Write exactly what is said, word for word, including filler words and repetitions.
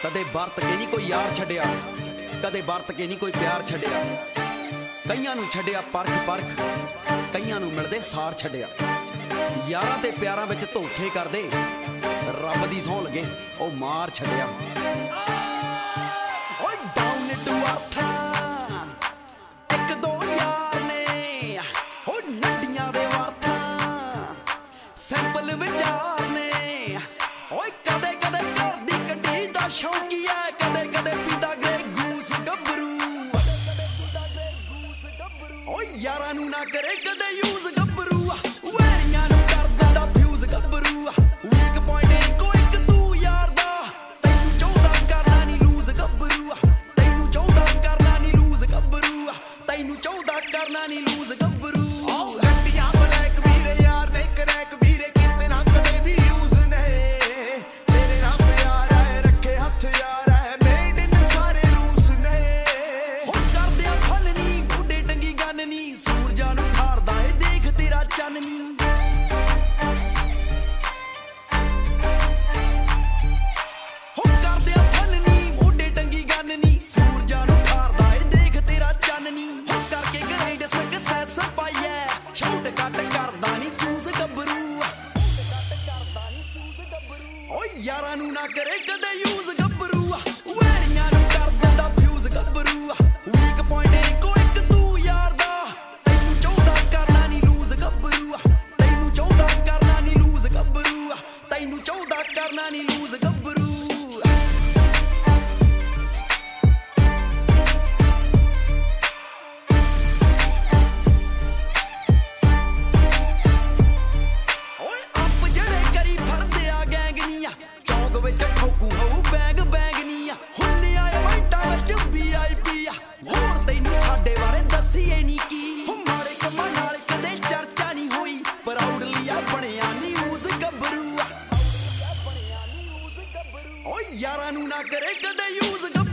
कदे वरत के नहीं कोई यार छड्डिया, कदे वरत के नहीं कोई प्यार छड्डिया। कईयां नूं छड्डिया परख परख, कईयां नूं मिलदे सार छड्डिया। यारां ते प्यारां विच धोखे करदे, रब दी सौं लगे ओ मार छड्डिया। ओए डाउन टू अर्थ इक दो यार ने, ओ नड्डियां दे वर्थ सैंपल विचार ने। ओए कदे कदे घर दी कड्डी दा शौकीआ, कदे कदे पींदा ग्रे गूस गभरू। ओए यारां नूं ना करे कदे यूज गभरू, वैरियां नूं कर दिंदा फ्यूज गभरू। वीक पॉइंट इको इक तू यार दा, तैनूं चाहुंदा करना नी लूज गभरू। तैनूं चाहुंदा करना नी लूज गभरू, तैनूं चाहुंदा करना नी लूज गभरू। लट्टियां ब्लैक वीरे यार ने क्रैक वीरे किते ना कदे भी यूज ने। तेरे नाम प्यार है रखे हथ यार है, मेड इन सारे रूस ने। हो करदिया फल नी गुड्डे टंगी गन नी, सूरजां नूं ठारदा ए देख तेरा चन्न नी। हो करदिया फल नी गुड्डे टंगी गन नी, सूरजां नूं ठारदा ए देख तेरा चन्न नी। हो करके ग्राइंड सक्सेस पाइए, शॉट कट करदा नी चूज गभरू। ओ यारां नूं ना करे कदे यूज गभरू, वैरियां नूं कर दिंदा फ्यूज गभरू। वीक पॉइंट इको इक तू यार दा, तैनूं चाहुंदा करना नी लूज गभरू। तैनूं चाहुंदा करना नी लूज गभरू, तैनूं चाहुंदा करना नी लूज गभरू। ओए अप ਜਿਹੜੇ ਕਰੀ ਫੜਦੇ ਆ ਗੈਂਗ ਨੀ, ਚੌਂਕ ਵਿੱਚ ਠੋਕੂ ਹੋਊ ਬੈਗ ਬੈਗ ਨੀ। ਹੁਣੇ ਆਏ ਵਾਈਟਾਂ ਵਿੱਚ ਵੀ ਆਈ ਪੀ, ਹੋਰ ਤੈਨੂੰ ਸਾਡੇ ਬਾਰੇ ਦੱਸੀਏ ਨੀ ਕੀ। ਹੋ ਮਾੜੇ ਕੰਮਾਂ ਨਾਲ ਕਦੇ ਚਰਚਾ ਨਹੀਂ ਹੋਈ, ਪ੍ਰਾਊਡਲੀ ਆ ਬਣਿਆ ਨਿਊਜ਼ ਗੱਭਰੂ। ਓ ਯਾਰਾਂ ਨੂੰ ਨਾ ਕਰੇ ਕਦੇ ਯੂਜ਼